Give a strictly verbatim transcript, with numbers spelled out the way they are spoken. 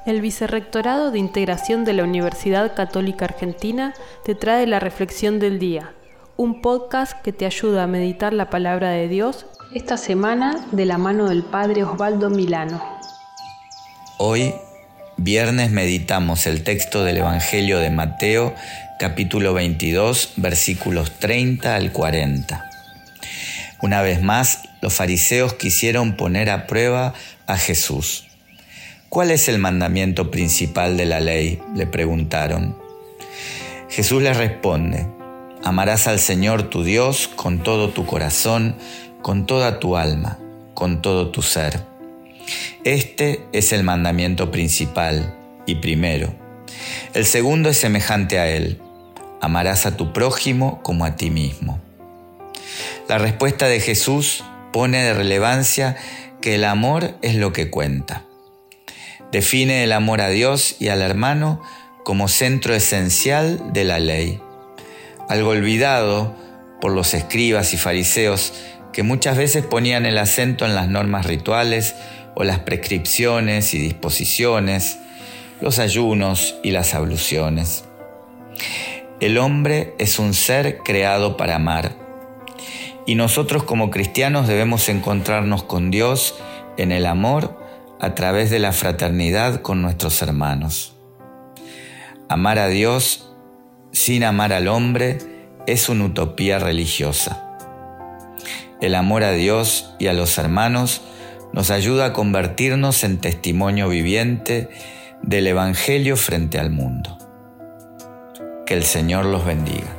El Vicerrectorado de Integración de la Universidad Católica Argentina te trae la Reflexión del Día, un podcast que te ayuda a meditar la palabra de Dios esta semana de la mano del Padre Osvaldo Milano. Hoy, viernes, meditamos el texto del Evangelio de Mateo, capítulo veintidós, versículos treinta al cuarenta. Una vez más, los fariseos quisieron poner a prueba a Jesús. ¿Cuál es el mandamiento principal de la ley?, le preguntaron. Jesús les responde: amarás al Señor tu Dios con todo tu corazón, con toda tu alma, con todo tu ser. Este es el mandamiento principal y primero. El segundo es semejante a él: amarás a tu prójimo como a ti mismo. La respuesta de Jesús pone de relevancia que el amor es lo que cuenta. Define el amor a Dios y al hermano como centro esencial de la ley, algo olvidado por los escribas y fariseos que muchas veces ponían el acento en las normas rituales o las prescripciones y disposiciones, los ayunos y las abluciones. El hombre es un ser creado para amar, y nosotros como cristianos debemos encontrarnos con Dios en el amor a través de la fraternidad con nuestros hermanos. Amar a Dios sin amar al hombre es una utopía religiosa. El amor a Dios y a los hermanos nos ayuda a convertirnos en testimonio viviente del Evangelio frente al mundo. Que el Señor los bendiga.